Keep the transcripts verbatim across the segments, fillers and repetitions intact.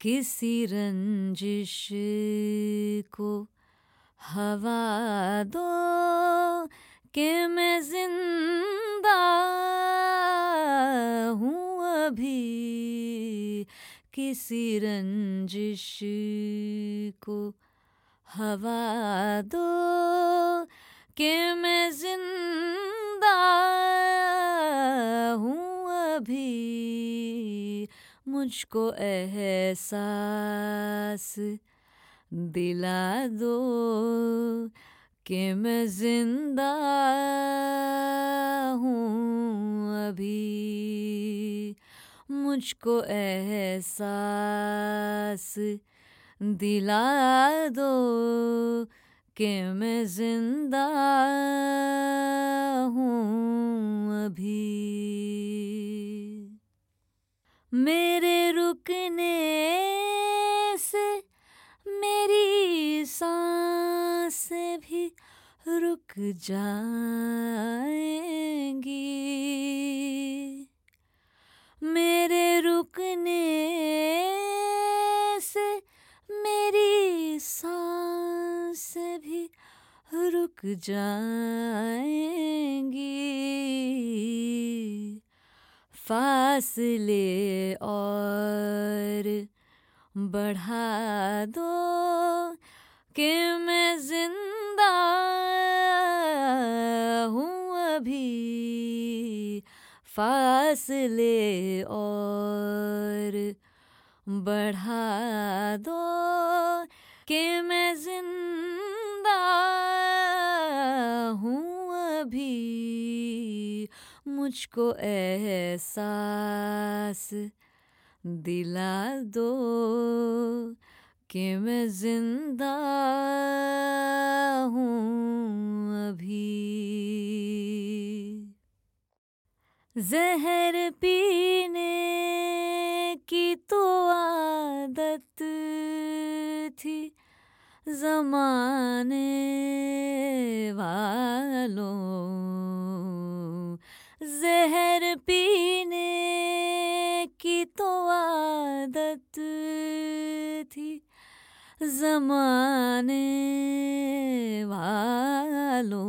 किसी रंजिश को हवा दो कि मैं जिंदा हूँ अभी। किसी रंजिश को हवा दो कि मैं जिंदा हूँ अभी। मुझको एहसास दिला दो कि मैं जिंदा हूँ अभी। मुझको एहसास दिला दो कि मैं जिंदा हूँ अभी। मेरे रुकने से मेरी सांसें भी रुक जाएंगी। मेरे रुकने से मेरी सांसें भी रुक जाएंगी। फासले और बढ़ा दो कि मैं जिंदा हूँ अभी। फासले और बढ़ा दो कि मैं जिंदा हूँ अभी। मुझको एहसास दिला दो कि मैं जिंदा हूँ अभी। जहर पीने की तो आदत थी ज़माने वालों। जहर पीने की तो आदत थी ज़माने वालों।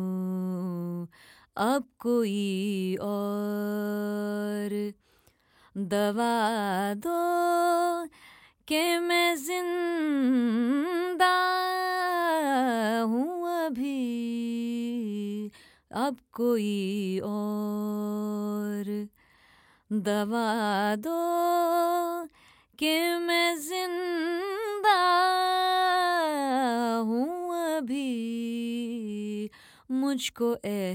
अब कोई और दवा दो कि मैं जिंदा हूँ अभी। अब कोई और दवा दो कि मैं जिंदा हूँ अभी। मुझको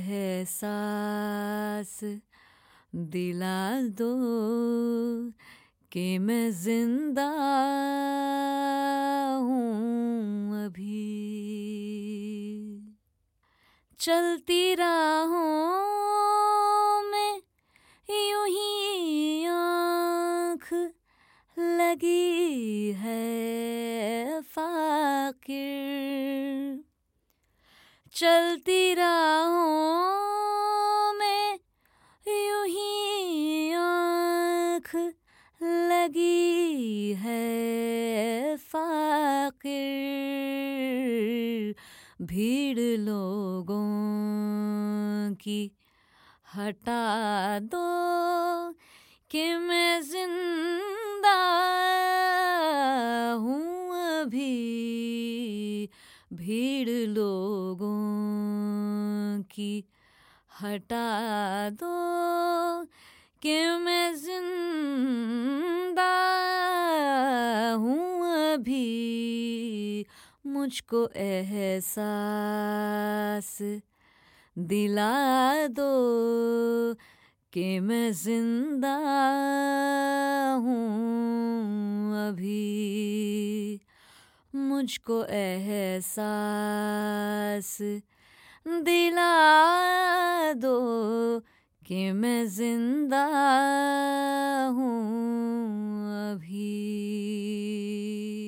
एहसास दिला दो कि मैं जिंदा हूँ अभी। चलती राहों में यूं ही आँख लगी है फाकिर। चलती राहों में यूं ही आँख लगी है फाकिर। भीड़ लोगों की हटा दो कि मैं जिंदा हूँ अभी। भीड़ लोगों की हटा दो कि मैं जिंदा हूँ अभी। मुझको एहसास दिला दो कि मैं जिंदा हूँ अभी। मुझको एहसास दिला दो कि मैं जिंदा हूँ अभी।